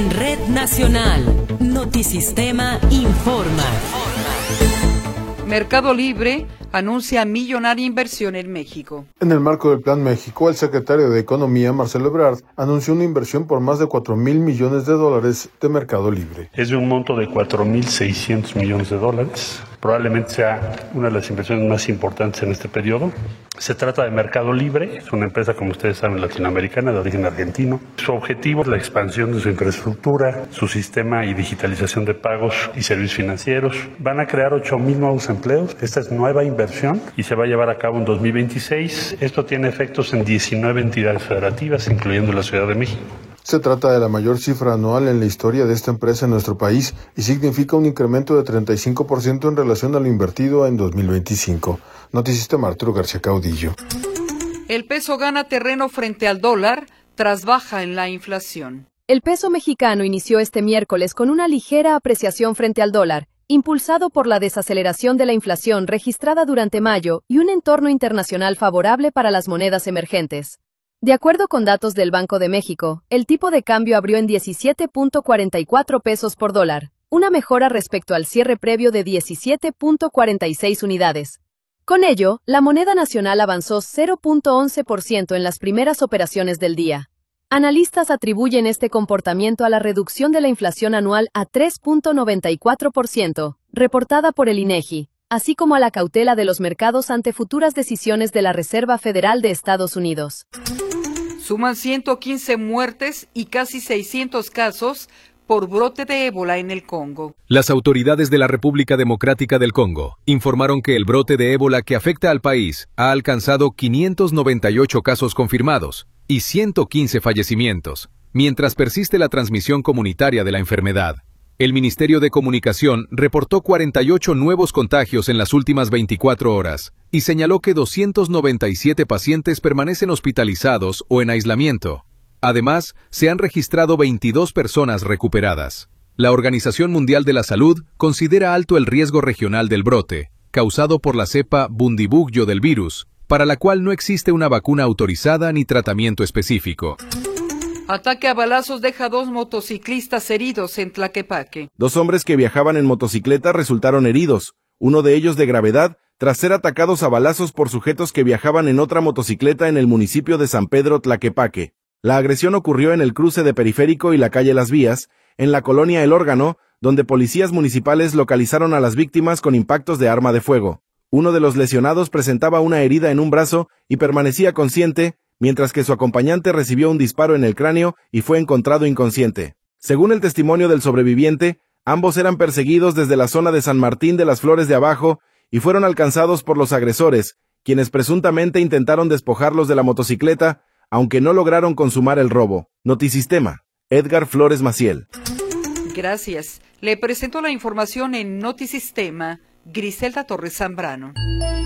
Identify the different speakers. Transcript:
Speaker 1: En Red Nacional, Notisistema informa.
Speaker 2: Mercado Libre anuncia millonaria inversión en México.
Speaker 3: En el marco del Plan México, el secretario de Economía, Marcelo Ebrard, anunció una inversión por más de $4,000 millones de Mercado Libre.
Speaker 4: Es de un monto de $4,600 millones. Probablemente sea una de las inversiones más importantes en este periodo. Se trata de Mercado Libre, es una empresa, como ustedes saben, latinoamericana, de origen argentino. Su objetivo es la expansión de su infraestructura, su sistema y digitalización de pagos y servicios financieros. Van a crear 8,000 nuevos empleos. Esta es nueva inversión y se va a llevar a cabo en 2026. Esto tiene efectos en 19 entidades federativas, incluyendo la Ciudad de México.
Speaker 3: Se trata de la mayor cifra anual en la historia de esta empresa en nuestro país y significa un incremento de 35% en relación a lo invertido en 2025. Notisistema, Arturo García Caudillo.
Speaker 2: El peso gana terreno frente al dólar tras baja en la inflación.
Speaker 5: El peso mexicano inició este miércoles con una ligera apreciación frente al dólar, impulsado por la desaceleración de la inflación registrada durante mayo y un entorno internacional favorable para las monedas emergentes. De acuerdo con datos del Banco de México, el tipo de cambio abrió en 17.44 pesos por dólar, una mejora respecto al cierre previo de 17.46 unidades. Con ello, la moneda nacional avanzó 0.11% en las primeras operaciones del día. Analistas atribuyen este comportamiento a la reducción de la inflación anual a 3.94%, reportada por el INEGI, así como a la cautela de los mercados ante futuras decisiones de la Reserva Federal de Estados Unidos.
Speaker 2: Suman 115 muertes y casi 600 casos por brote de ébola en el Congo.
Speaker 6: Las autoridades de la República Democrática del Congo informaron que el brote de ébola que afecta al país ha alcanzado 598 casos confirmados y 115 fallecimientos, mientras persiste la transmisión comunitaria de la enfermedad. El Ministerio de Comunicación reportó 48 nuevos contagios en las últimas 24 horas y señaló que 297 pacientes permanecen hospitalizados o en aislamiento. Además, se han registrado 22 personas recuperadas. La Organización Mundial de la Salud considera alto el riesgo regional del brote, causado por la cepa Bundibugyo del virus, para la cual no existe una vacuna autorizada ni tratamiento específico.
Speaker 2: Ataque a balazos deja 2 motociclistas heridos en Tlaquepaque.
Speaker 7: 2 hombres que viajaban en motocicleta resultaron heridos, uno de ellos de gravedad, tras ser atacados a balazos por sujetos que viajaban en otra motocicleta en el municipio de San Pedro Tlaquepaque. La agresión ocurrió en el cruce de Periférico y la calle Las Vías, en la colonia El Órgano, donde policías municipales localizaron a las víctimas con impactos de arma de fuego. Uno de los lesionados presentaba una herida en un brazo y permanecía consciente, mientras que su acompañante recibió un disparo en el cráneo y fue encontrado inconsciente. Según el testimonio del sobreviviente, ambos eran perseguidos desde la zona de San Martín de las Flores de Abajo y fueron alcanzados por los agresores, quienes presuntamente intentaron despojarlos de la motocicleta, aunque no lograron consumar el robo. Notisistema, Edgar Flores Maciel.
Speaker 2: Gracias. Le presento la información en Notisistema, Griselda Torres Zambrano.